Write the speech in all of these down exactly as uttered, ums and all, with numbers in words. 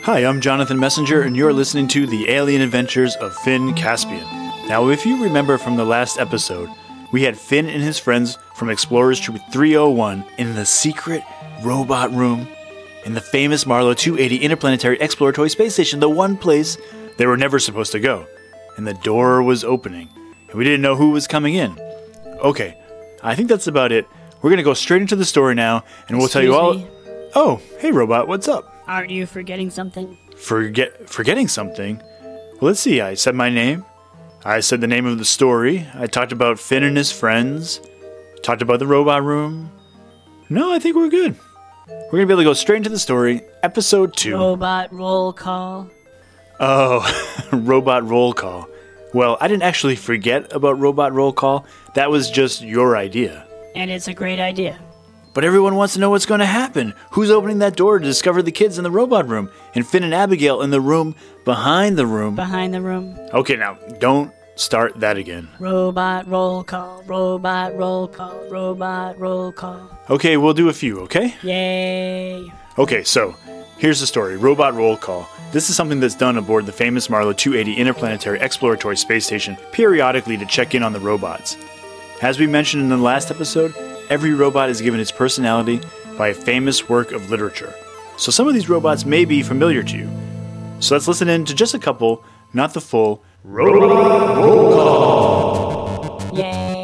Hi, I'm Jonathan Messenger, and you're listening to The Alien Adventures of Finn Caspian. Now, if you remember from the last episode, we had Finn and his friends from Explorers Troop three oh one in the secret robot room in the famous Marlow two eighty Interplanetary Exploratory Space Station, the one place they were never supposed to go. And the door was opening, and we didn't know who was coming in. Okay, I think that's about it. We're going to go straight into the story now, and we'll Excuse tell you all... me? Oh, hey robot, what's up? Aren't you forgetting something? Forget Forgetting something? Well, let's see, I said my name. I said the name of the story. I talked about Finn and his friends. Talked about the robot room. No, I think we're good. We're going to be able to go straight into the story. Episode two. Robot roll call. Oh, robot roll call. Well, I didn't actually forget about robot roll call. That was just your idea. And it's a great idea. But everyone wants to know what's going to happen. Who's opening that door to discover the kids in the robot room? And Finn and Abigail in the room behind the room. Behind the room. Okay, now, don't start that again. Robot roll call. Robot roll call. Robot roll call. Okay, we'll do a few, okay? Yay. Okay, so, here's the story. Robot roll call. This is something that's done aboard the famous Marlow two eighty Interplanetary Exploratory Space Station periodically to check in on the robots. As we mentioned in the last episode, every robot is given its personality by a famous work of literature. So some of these robots may be familiar to you. So let's listen in to just a couple, not the full, Robot Roll Call. Yay.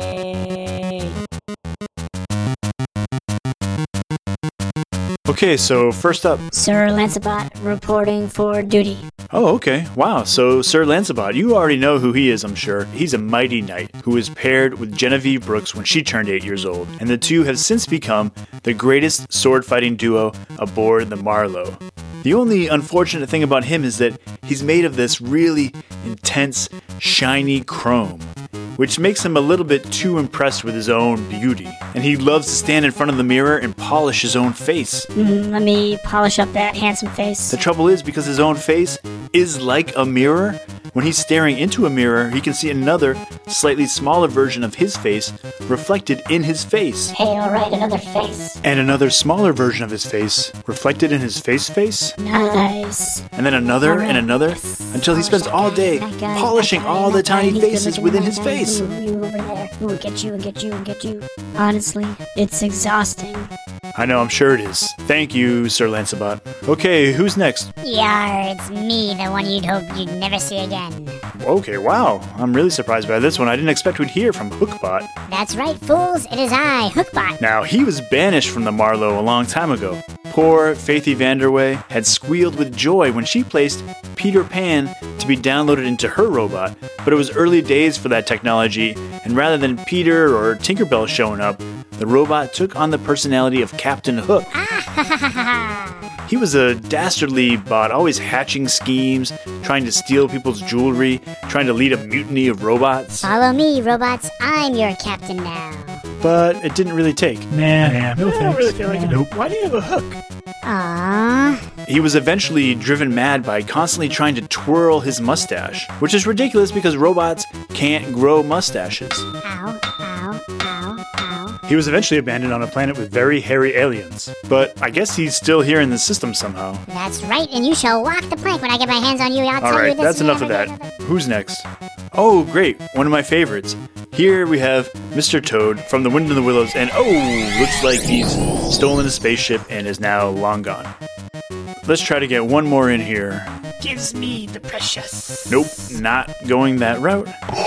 Okay, so first up... Sir Lancebot reporting for duty. Oh, okay. Wow. So, Sir Lancebot, you already know who he is, I'm sure. He's a mighty knight who was paired with Genevieve Brooks when she turned eight years old, and the two have since become the greatest sword-fighting duo aboard the Marlow. The only unfortunate thing about him is that he's made of this really intense, shiny chrome, which makes him a little bit too impressed with his own beauty. And he loves to stand in front of the mirror and polish his own face. Mm, let me polish up that handsome face. The trouble is, because his own face is like a mirror, when he's staring into a mirror, he can see another, slightly smaller version of his face reflected in his face. Hey, alright, another face. And another smaller version of his face reflected in his face face. Nice. And then another All right. and another, Yes. until he spends all day That guy, polishing that guy, all the that guy, tiny he's good faces looking, within that his guy, face. You, you over there. Ooh, get you and get you and get you. Honestly, it's exhausting. I know, I'm sure it is. Thank you, Sir Lancebot. Okay, who's next? Yar, it's me, the one you'd hope you'd never see again. Okay, wow. I'm really surprised by this one. I didn't expect we'd hear from Hookbot. That's right, fools, it is I, Hookbot. Now, he was banished from the Marlow a long time ago. Poor Faithy Vanderway had squealed with joy when she placed Peter Pan to be downloaded into her robot, but it was early days for that technology, and rather than Peter or Tinkerbell showing up, the robot took on the personality of Captain Hook. He was a dastardly bot, always hatching schemes, trying to steal people's jewelry, trying to lead a mutiny of robots. Follow me, robots, I'm your captain now. But it didn't really take. Nah, nah, no I thanks. don't really feel like it. Nope. Why do you have a hook? Aww. He was eventually driven mad by constantly trying to twirl his mustache, which is ridiculous because robots can't grow mustaches. Ow, ow, ow, ow. He was eventually abandoned on a planet with very hairy aliens, but I guess he's still here in the system somehow. That's right, and you shall walk the plank when I get my hands on you. I'll tell you Alright, this. that's enough of never that. did other- Who's next? Oh, great, one of my favorites. Here we have Mister Toad from The Wind in the Willows, and oh, looks like he's stolen a spaceship and is now long gone. Let's try to get one more in here. Gives me the precious. Nope, not going that route.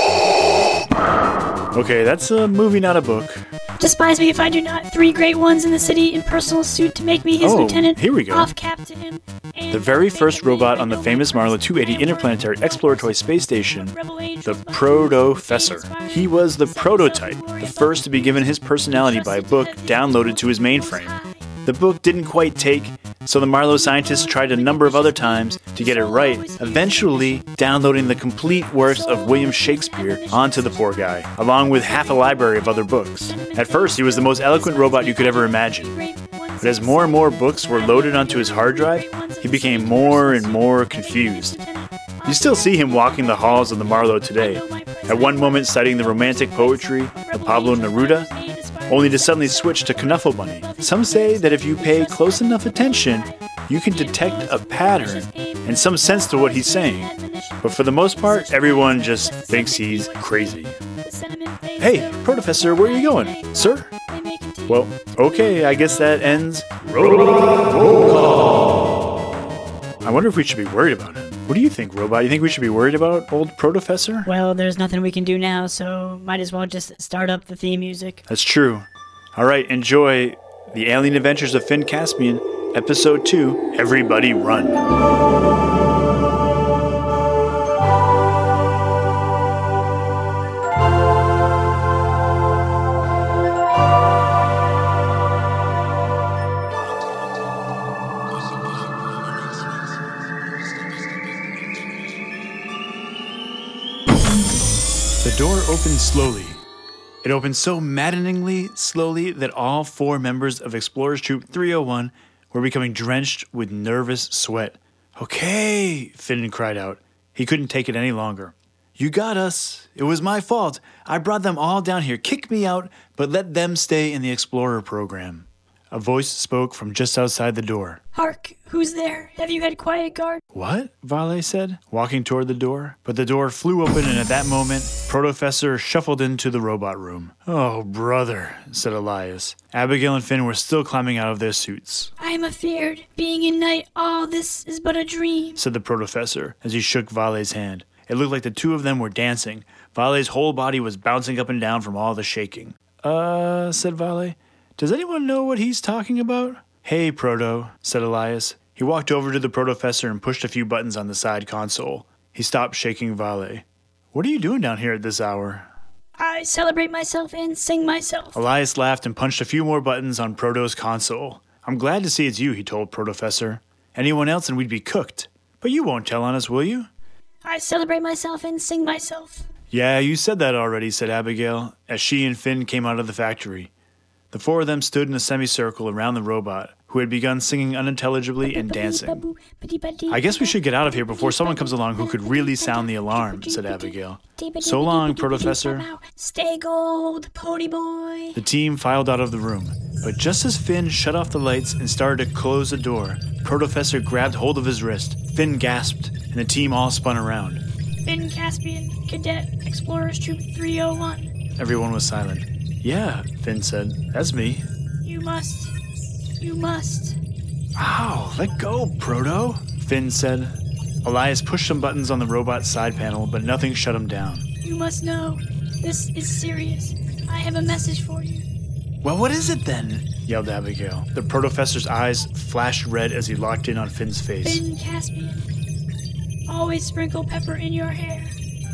Okay, that's a movie, not a book. Despise me if I do not. Three great ones in the city in personal suit to make me his Oh, lieutenant. here we go. Off cap to him. And The very first make me robot my on the noble famous Marlow two eighty presence. Interplanetary Exploratory Space Station, Rebel the angels behind Proto-Fessor. inspired He was the sense of prototype, glory the of first to be given his personality by a book downloaded to his mainframe. The book didn't quite take, so the Marlow scientists tried a number of other times to get it right, eventually downloading the complete works of William Shakespeare onto the poor guy, along with half a library of other books. At first, he was the most eloquent robot you could ever imagine. But as more and more books were loaded onto his hard drive, he became more and more confused. You still see him walking the halls of the Marlow today, at one moment citing the romantic poetry of Pablo Neruda, only to suddenly switch to Knuffle Bunny. Some say that if you pay close enough attention, you can detect a pattern and some sense to what he's saying. But for the most part, everyone just thinks he's crazy. Hey, Protofessor, where are you going? Sir? Well, okay, I guess that ends Robot Roll Call. I wonder if we should be worried about him. What do you think, Robot? You think we should be worried about old Protofessor? Well, there's nothing we can do now, so might as well just start up the theme music. That's true. All right, enjoy The Alien Adventures of Finn Caspian, Episode two, Everybody Run. The door opened slowly. It opened so maddeningly slowly that all four members of Explorers Troop three oh one were becoming drenched with nervous sweat. Okay, Finn cried out. He couldn't take it any longer. You got us. It was my fault. I brought them all down here. Kick me out, but let them stay in the Explorer program. A voice spoke from just outside the door. Hark! Who's there? Have you had quiet guard? What? Vale said, walking toward the door. But the door flew open, and at that moment, Protofessor shuffled into the robot room. Oh, brother, said Elias. Abigail and Finn were still climbing out of their suits. I am afeared. Being in night, all this is but a dream, said the Protofessor as he shook Vale's hand. It looked like the two of them were dancing. Vale's whole body was bouncing up and down from all the shaking. Uh, said Vale. Does anyone know what he's talking about? Hey, Proto, said Elias. He walked over to the Protofessor and pushed a few buttons on the side console. He stopped shaking Vale. What are you doing down here at this hour? I celebrate myself and sing myself. Elias laughed and punched a few more buttons on Proto's console. I'm glad to see it's you, he told Protofessor. Anyone else and we'd be cooked. But you won't tell on us, will you? I celebrate myself and sing myself. Yeah, you said that already, said Abigail, as she and Finn came out of the factory. The four of them stood in a semicircle around the robot, who had begun singing unintelligibly and dancing. I guess we should get out of here before someone comes along who could really sound the alarm, said Abigail. So long, Protofessor. Stay gold, pony boy. The team filed out of the room, but just as Finn shut off the lights and started to close the door, Protofessor grabbed hold of his wrist. Finn gasped, and the team all spun around. Finn Caspian, Cadet, Explorers Troop three oh one. Everyone was silent. Yeah, Finn said. That's me. You must. You must. Ow, let go, Proto, Finn said. Elias pushed some buttons on the robot's side panel, but nothing shut him down. You must know. This is serious. I have a message for you. Well, what is it then? Yelled Abigail. The Protofessor's eyes flashed red as he locked in on Finn's face. Finn Caspian. Always sprinkle pepper in your hair.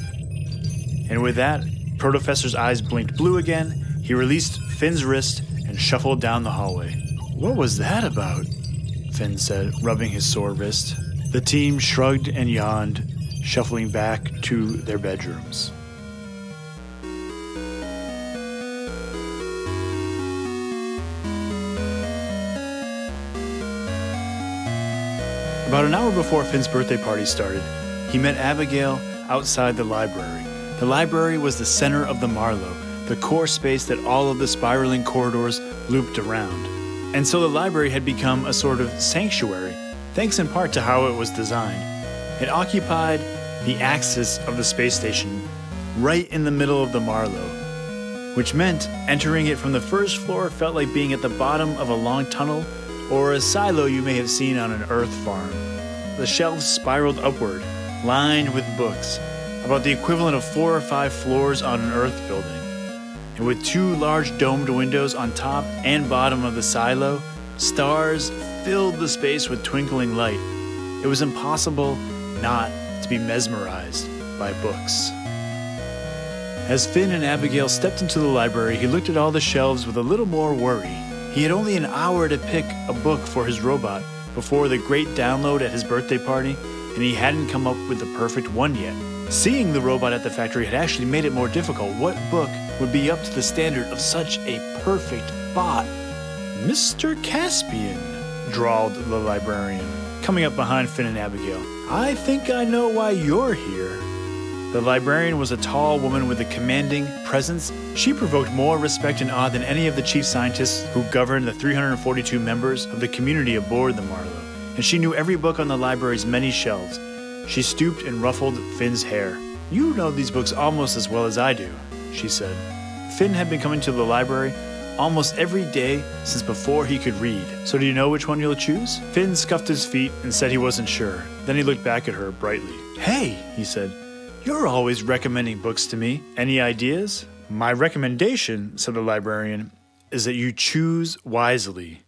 And with that, Protofessor's eyes blinked blue again. He released Finn's wrist and shuffled down the hallway. What was that about? Finn said, rubbing his sore wrist. The team shrugged and yawned, shuffling back to their bedrooms. About an hour before Finn's birthday party started, he met Abigail outside the library. The library was the center of the Marlow, the core space that all of the spiraling corridors looped around. And so the library had become a sort of sanctuary, thanks in part to how it was designed. It occupied the axis of the space station, right in the middle of the Marlow, which meant entering it from the first floor felt like being at the bottom of a long tunnel or a silo you may have seen on an Earth farm. The shelves spiraled upward, lined with books, about the equivalent of four or five floors on an Earth building. And with two large domed windows on top and bottom of the silo, stars filled the space with twinkling light. It was impossible not to be mesmerized by books. As Finn and Abigail stepped into the library, he looked at all the shelves with a little more worry. He had only an hour to pick a book for his robot before the great download at his birthday party, and he hadn't come up with the perfect one yet. Seeing the robot at the factory had actually made it more difficult. What book would be up to the standard of such a perfect bot? Mister Caspian, drawled the librarian, coming up behind Finn and Abigail. I think I know why you're here. The librarian was a tall woman with a commanding presence. She provoked more respect and awe than any of the chief scientists who governed the three hundred forty-two members of the community aboard the Marlow. and she knew every book on the library's many shelves. She stooped and ruffled Finn's hair. "You know these books almost as well as I do," she said. Finn had been coming to the library almost every day since before he could read. "So do you know which one you'll choose?" Finn scuffed his feet and said he wasn't sure. Then he looked back at her brightly. "Hey," he said, "you're always recommending books to me. Any ideas?" "My recommendation," said the librarian, "is that you choose wisely,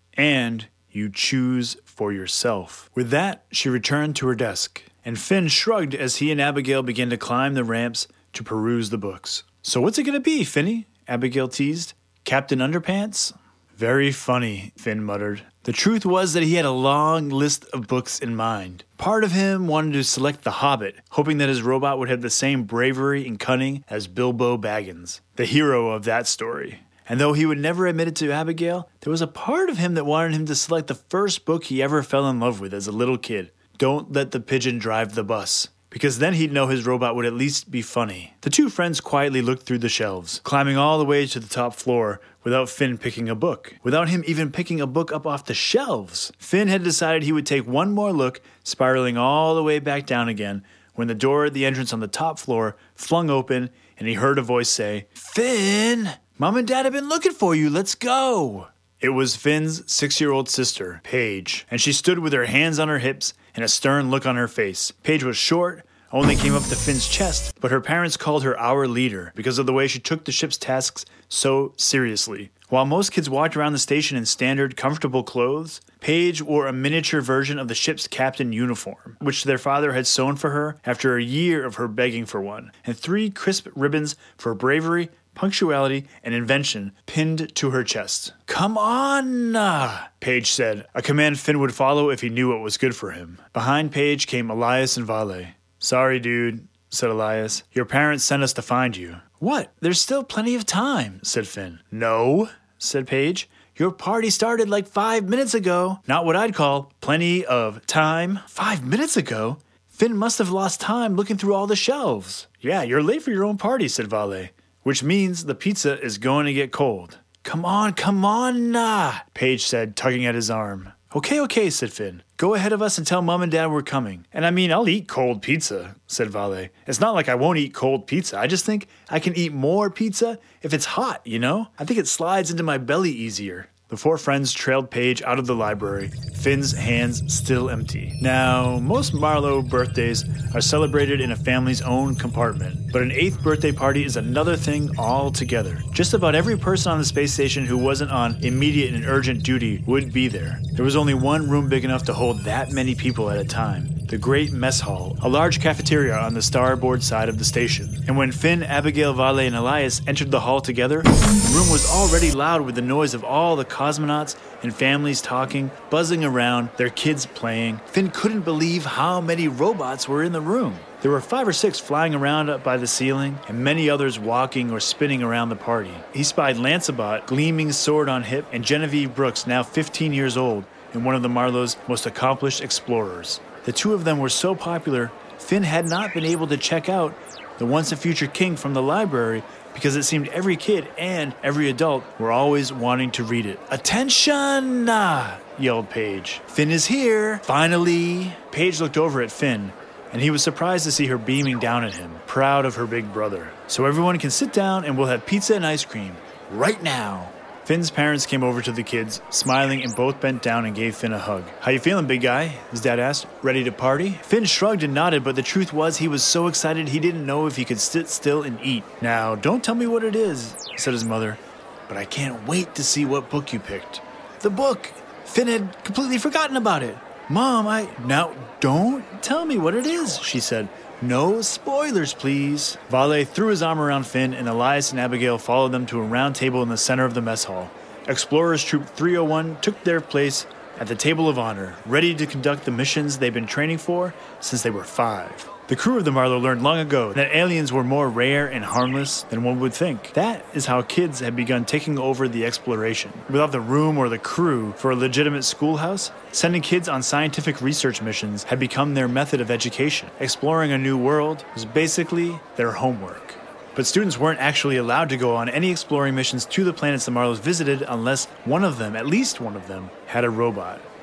and you choose for yourself." With that, she returned to her desk, and Finn shrugged as he and Abigail began to climb the ramps to peruse the books. "So what's it going to be, Finny?" Abigail teased. "Captain Underpants?" "Very funny," Finn muttered. The truth was that he had a long list of books in mind. Part of him wanted to select The Hobbit, hoping that his robot would have the same bravery and cunning as Bilbo Baggins, the hero of that story. And though he would never admit it to Abigail, there was a part of him that wanted him to select the first book he ever fell in love with as a little kid, Don't Let the Pigeon Drive the Bus, because then he'd know his robot would at least be funny. The two friends quietly looked through the shelves, climbing all the way to the top floor without Finn picking a book, without him even picking a book up off the shelves. Finn had decided he would take one more look, spiraling all the way back down again, when the door at the entrance on the top floor flung open and he heard a voice say, "Finn! Mom and Dad have been looking for you. Let's go." It was Finn's six-year-old sister, Paige, and she stood with her hands on her hips and a stern look on her face. Paige was short, only came up to Finn's chest, but her parents called her our leader because of the way she took the ship's tasks so seriously. While most kids walked around the station in standard, comfortable clothes, Paige wore a miniature version of the ship's captain uniform, which their father had sewn for her after a year of her begging for one, and three crisp ribbons for bravery, punctuality, and invention pinned to her chest. "Come on, uh, Paige said, a command Finn would follow if he knew what was good for him. Behind Paige came Elias and Vale. "Sorry, dude," said Elias. "Your parents sent us to find you." "What? There's still plenty of time," said Finn. "No," said Paige. "Your party started like five minutes ago. Not what I'd call plenty of time." Five minutes ago? Finn must have lost time looking through all the shelves. "Yeah, you're late for your own party," said Vale. "Which means the pizza is going to get cold." "Come on, come on, nah," Paige said, tugging at his arm. "Okay, okay," said Finn. "Go ahead of us and tell Mom and Dad we're coming. And I mean, I'll eat cold pizza," said Vale. "It's not like I won't eat cold pizza. I just think I can eat more pizza if it's hot, you know? I think it slides into my belly easier." The four friends trailed Paige out of the library, Finn's hands still empty. Now, most Marlowe birthdays are celebrated in a family's own compartment, but an eighth birthday party is another thing altogether. Just about every person on the space station who wasn't on immediate and urgent duty would be there. There was only one room big enough to hold that many people at a time. The Great Mess Hall, a large cafeteria on the starboard side of the station. And when Finn, Abigail, Vale, and Elias entered the hall together, the room was already loud with the noise of all the cosmonauts and families talking, buzzing around, their kids playing. Finn couldn't believe how many robots were in the room. There were five or six flying around up by the ceiling, and many others walking or spinning around the party. He spied Lancebot, gleaming sword on hip, and Genevieve Brooks, now fifteen years old, and one of the Marlowe's most accomplished explorers. The two of them were so popular, Finn had not been able to check out The Once and Future King from the library because it seemed every kid and every adult were always wanting to read it. "Attention!" Ah, yelled Paige. "Finn is here! Finally!" Paige looked over at Finn, and he was surprised to see her beaming down at him, proud of her big brother. "So everyone can sit down and we'll have pizza and ice cream. Right now!" Finn's parents came over to the kids, smiling, and both bent down and gave Finn a hug. "How you feeling, big guy?" his dad asked. "Ready to party?" Finn shrugged and nodded, but the truth was he was so excited he didn't know if he could sit still and eat. "Now, don't tell me what it is," said his mother, "but I can't wait to see what book you picked." "The book!" Finn had completely forgotten about it. "Mom, I... Now, don't tell me what it is," she said. "No spoilers, please." Vale threw his arm around Finn, and Elias and Abigail followed them to a round table in the center of the mess hall. Explorers Troop three oh one took their place at the table of honor, ready to conduct the missions they've been training for since they were five. The crew of the Marlowe learned long ago that aliens were more rare and harmless than one would think. That is how kids had begun taking over the exploration. Without the room or the crew for a legitimate schoolhouse, sending kids on scientific research missions had become their method of education. Exploring a new world was basically their homework. But students weren't actually allowed to go on any exploring missions to the planets the Marlows visited unless one of them, at least one of them, had a robot.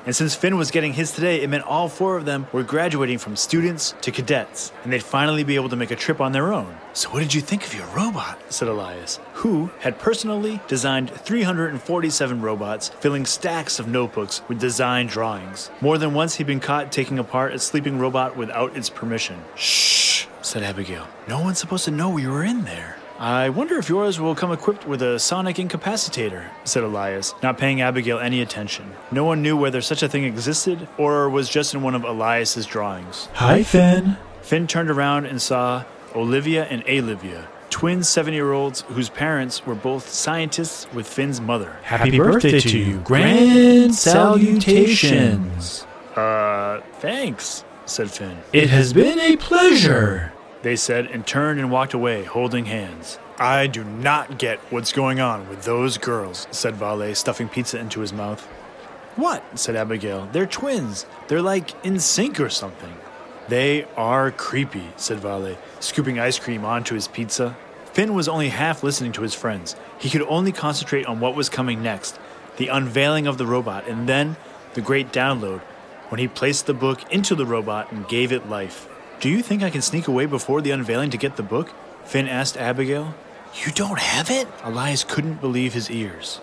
And since Finn was getting his today, it meant all four of them were graduating from students to cadets, and they'd finally be able to make a trip on their own. "So what did you think of your robot?" said Elias, who had personally designed three hundred forty-seven robots, filling stacks of notebooks with design drawings. More than once he'd been caught taking apart a sleeping robot without its permission. "Shh," said Abigail. "No one's supposed to know we were in there." "I wonder if yours will come equipped with a sonic incapacitator," said Elias, not paying Abigail any attention. No one knew whether such a thing existed or was just in one of Elias's drawings. "Hi, Finn." Finn turned around and saw Olivia and Alivia, twin seven-year-olds whose parents were both scientists with Finn's mother. "Happy birthday to you. Grand salutations." Uh, thanks, said Finn. "It has been a pleasure," they said, and turned and walked away, holding hands. "I do not get what's going on with those girls," said Vale, stuffing pizza into his mouth. "What?" said Abigail. "They're twins. They're like in sync or something." "They are creepy," said Vale, scooping ice cream onto his pizza. Finn was only half listening to his friends. He could only concentrate on what was coming next, the unveiling of the robot, and then the great download, when he placed the book into the robot and gave it life. "Do you think I can sneak away before the unveiling to get the book?" Finn asked Abigail. "You don't have it?" Elias couldn't believe his ears.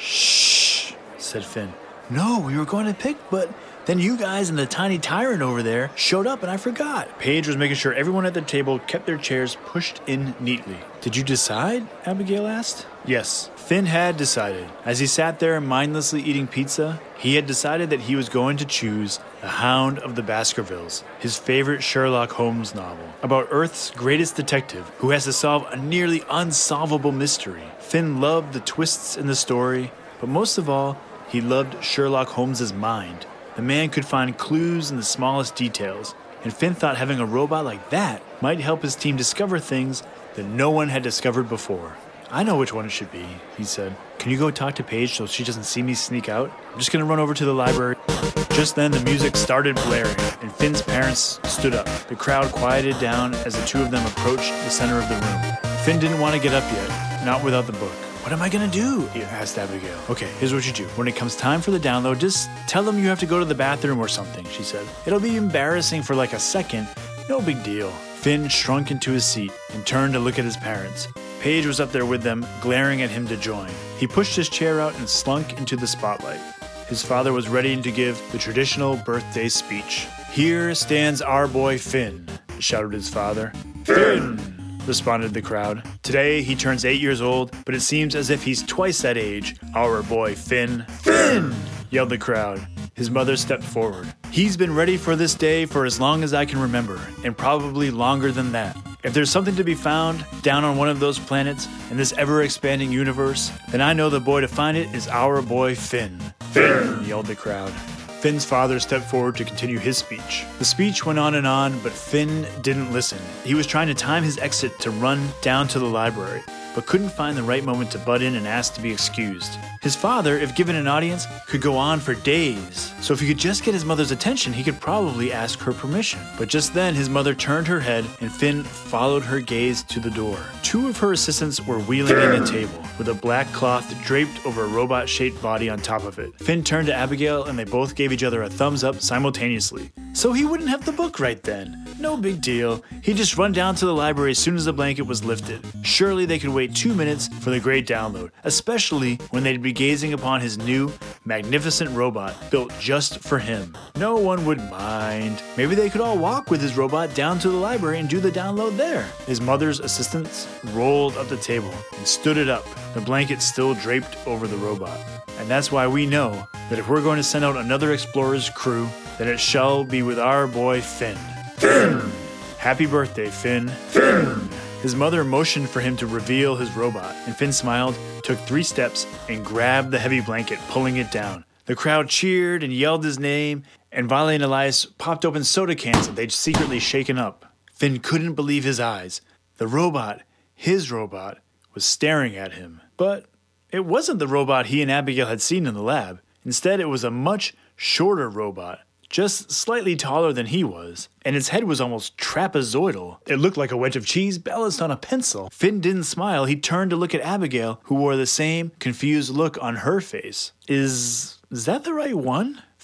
"Shh," said Finn. "No, we were going to pick, but then you guys and the tiny tyrant over there showed up and I forgot." Paige was making sure everyone at the table kept their chairs pushed in neatly. "Did you decide?" Abigail asked. Yes, Finn had decided. As he sat there mindlessly eating pizza, he had decided that he was going to choose The Hound of the Baskervilles, his favorite Sherlock Holmes novel, about Earth's greatest detective who has to solve a nearly unsolvable mystery. Finn loved the twists in the story, but most of all, he loved Sherlock Holmes's mind. The man could find clues in the smallest details, and Finn thought having a robot like that might help his team discover things that no one had discovered before. "I know which one it should be," he said. "Can you go talk to Paige so she doesn't see me sneak out? I'm just going to run over to the library." Just then, the music started blaring, and Finn's parents stood up. The crowd quieted down as the two of them approached the center of the room. Finn didn't want to get up yet, not without the book. "What am I going to do?" he asked Abigail. "Okay, here's what you do. When it comes time for the download, just tell them you have to go to the bathroom or something," she said. "It'll be embarrassing for like a second. No big deal." Finn shrunk into his seat and turned to look at his parents. Paige was up there with them, glaring at him to join. He pushed his chair out and slunk into the spotlight. His father was ready to give the traditional birthday speech. "Here stands our boy Finn," shouted his father. "Finn!" responded the crowd. "Today he turns eight years old, but it seems as if he's twice that age. Our boy Finn." "Finn!" yelled the crowd. His mother stepped forward. "He's been ready for this day for as long as I can remember, and probably longer than that. If there's something to be found down on one of those planets in this ever-expanding universe, then I know the boy to find it is our boy Finn." "Finn!" yelled the crowd. Finn's father stepped forward to continue his speech. The speech went on and on, but Finn didn't listen. He was trying to time his exit to run down to the library, but couldn't find the right moment to butt in and ask to be excused. His father, if given an audience, could go on for days. So if he could just get his mother's attention, he could probably ask her permission. But just then, his mother turned her head, and Finn followed her gaze to the door. Two of her assistants were wheeling in a table, with a black cloth draped over a robot-shaped body on top of it. Finn turned to Abigail, and they both gave each other a thumbs up simultaneously. So he wouldn't have the book right then. No big deal. He'd just run down to the library as soon as the blanket was lifted. Surely they could wait two minutes for the great download, especially when they'd be gazing upon his new, magnificent robot built just for him. No one would mind. Maybe they could all walk with his robot down to the library and do the download there. His mother's assistants rolled up the table and stood it up, the blanket still draped over the robot. And that's why we know that if we're going to send out another explorer's crew, then it shall be with our boy Finn. Finn! Happy birthday, Finn. Finn! His mother motioned for him to reveal his robot, and Finn smiled, took three steps, and grabbed the heavy blanket, pulling it down. The crowd cheered and yelled his name, and Vale and Elias popped open soda cans that they'd secretly shaken up. Finn couldn't believe his eyes. The robot, his robot, was staring at him. But it wasn't the robot he and Abigail had seen in the lab. Instead, it was a much shorter robot, just slightly taller than he was, and its head was almost trapezoidal. It looked like a wedge of cheese balanced on a pencil. Finn didn't smile. He turned to look at Abigail, who wore the same confused look on her face. Is... is that the right one?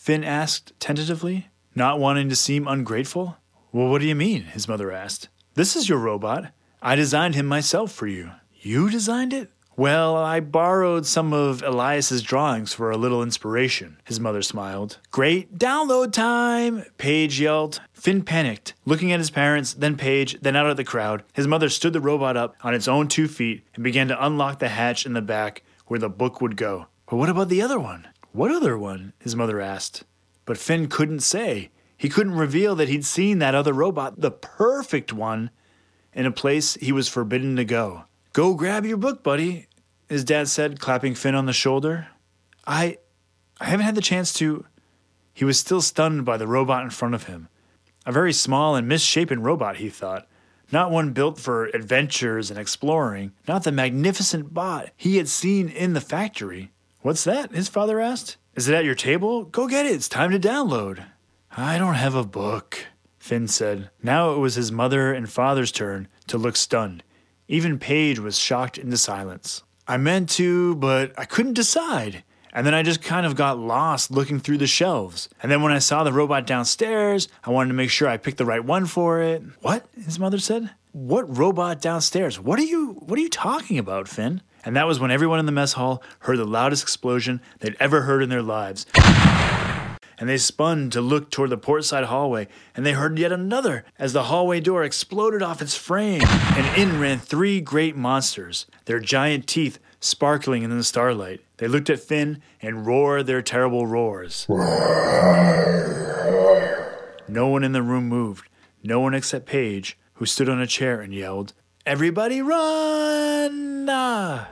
Finn asked tentatively, not wanting to seem ungrateful. Well, what do you mean? His mother asked. This is your robot. I designed him myself for you. You designed it? Well, I borrowed some of Elias's drawings for a little inspiration, his mother smiled. Great download time, Paige yelled. Finn panicked, looking at his parents, then Paige, then out at the crowd. His mother stood the robot up on its own two feet and began to unlock the hatch in the back where the book would go. But what about the other one? What other one? His mother asked. But Finn couldn't say. He couldn't reveal that he'd seen that other robot, the perfect one, in a place he was forbidden to go. Go grab your book, buddy, his dad said, clapping Finn on the shoulder. I I haven't had the chance to... He was still stunned by the robot in front of him. A very small and misshapen robot, he thought. Not one built for adventures and exploring. Not the magnificent bot he had seen in the factory. What's that? His father asked. Is it at your table? Go get it. It's time to download. I don't have a book, Finn said. Now it was his mother and father's turn to look stunned. Even Paige was shocked into silence. I meant to, but I couldn't decide. And then I just kind of got lost looking through the shelves. And then when I saw the robot downstairs, I wanted to make sure I picked the right one for it. What? His mother said. What robot downstairs? What are you, what are you talking about, Finn? And that was when everyone in the mess hall heard the loudest explosion they'd ever heard in their lives. And they spun to look toward the portside hallway, and they heard yet another as the hallway door exploded off its frame, and in ran three great monsters, their giant teeth sparkling in the starlight. They looked at Finn and roared their terrible roars. No one in the room moved, no one except Paige, who stood on a chair and yelled, "Everybody run!" Ah.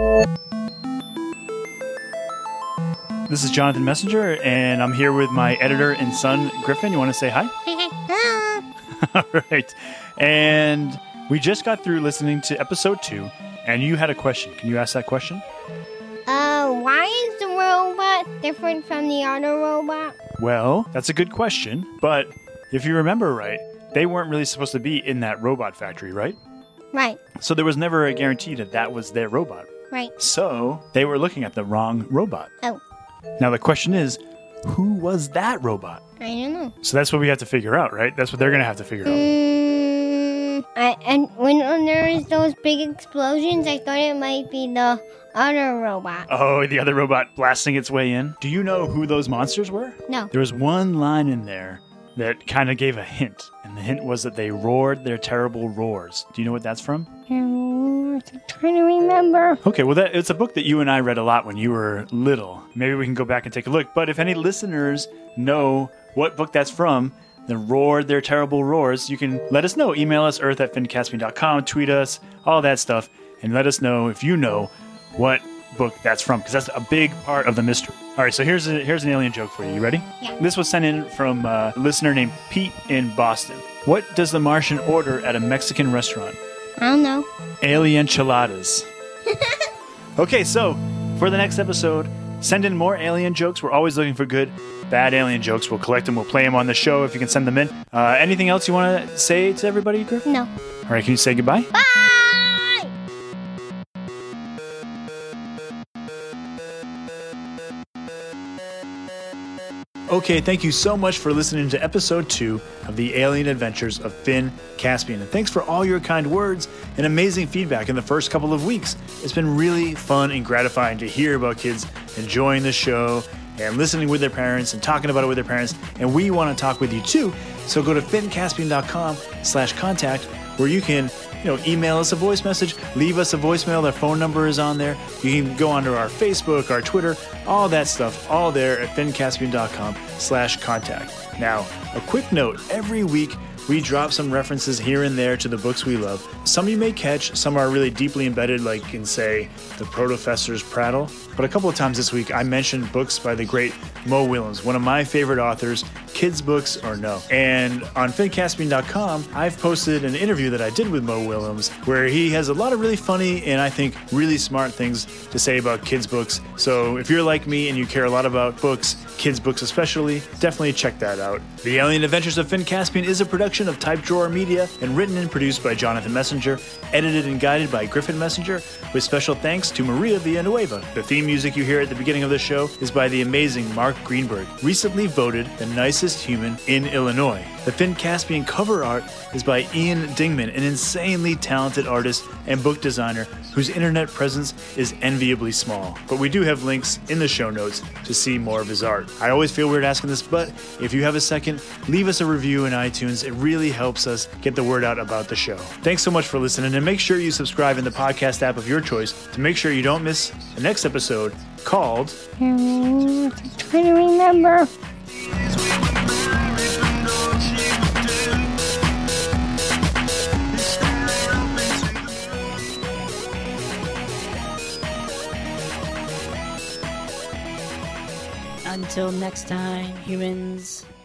This is Jonathan Messenger, and I'm here with my editor and son, Griffin. You want to say hi? All right. And we just got through listening to episode two, and you had a question. Can you ask that question? Uh, why is the robot different from the other robot? Well, that's a good question, but if you remember right, they weren't really supposed to be in that robot factory, right? Right. So there was never a guarantee that that was their robot. Right. So they were looking at the wrong robot. Oh. Now the question is, who was that robot? I don't know. So that's what we have to figure out, right? That's what they're going to have to figure out. Mm, I, and when, when there was those big explosions, I thought it might be the other robot. Oh, the other robot blasting its way in? Do you know who those monsters were? No. There was one line in there that kind of gave a hint. And the hint was that they roared their terrible roars. Do you know what that's from? I'm trying to remember. Okay, well, that, it's a book that you and I read a lot when you were little. Maybe we can go back and take a look. But if any listeners know what book that's from, then roared their terrible roars, you can let us know. Email us, earth at fincaspi dot com, tweet us, all that stuff, and let us know if you know what book that's from, because that's a big part of the mystery. All right, so here's a, here's an alien joke for you. You ready? Yeah. This was sent in from a listener named Pete in Boston. What does the Martian order at a Mexican restaurant? I don't know. Alien enchiladas. Okay, so for the next episode, send in more alien jokes. We're always looking for good, bad alien jokes. We'll collect them. We'll play them on the show if you can send them in. Uh, anything else you want to say to everybody, Griff? No. All right, can you say goodbye? Bye! Okay, thank you so much for listening to episode two of the Alien Adventures of Finn Caspian. And thanks for all your kind words and amazing feedback in the first couple of weeks. It's been really fun and gratifying to hear about kids enjoying the show and listening with their parents and talking about it with their parents. And we want to talk with you too. So go to finncaspian dot com slash contact where you can you know, email us a voice message, leave us a voicemail. Their phone number is on there. You can go onto our Facebook, our Twitter, all that stuff, all there at finncaspian dot com slash contact. Now, a quick note, every week we drop some references here and there to the books we love. Some you may catch, some are really deeply embedded, like in, say, The Protofessor's Prattle. But a couple of times this week, I mentioned books by the great Mo Willems, one of my favorite authors, kids' books or no. And on finncaspian dot com, I've posted an interview that I did with Mo Willems, where he has a lot of really funny and I think really smart things to say about kids' books. So if you're like me and you care a lot about books, kids' books especially. Definitely check that out. The Alien Adventures of Finn Caspian is a production of Type Drawer Media and written and produced by Jonathan Messenger, edited and guided by Griffin Messenger, with special thanks to Maria Villanueva. The theme music you hear at the beginning of the show is by the amazing Mark Greenberg, recently voted the nicest human in Illinois. The Finn Caspian cover art is by Ian Dingman, an insanely talented artist and book designer whose internet presence is enviably small. But we do have links in the show notes to see more of his art. I always feel weird asking this, but if you have a second, leave us a review in iTunes. It really helps us get the word out about the show. Thanks so much for listening, and make sure you subscribe in the podcast app of your choice to make sure you don't miss the next episode called... I'm trying to remember. Until next time, humans.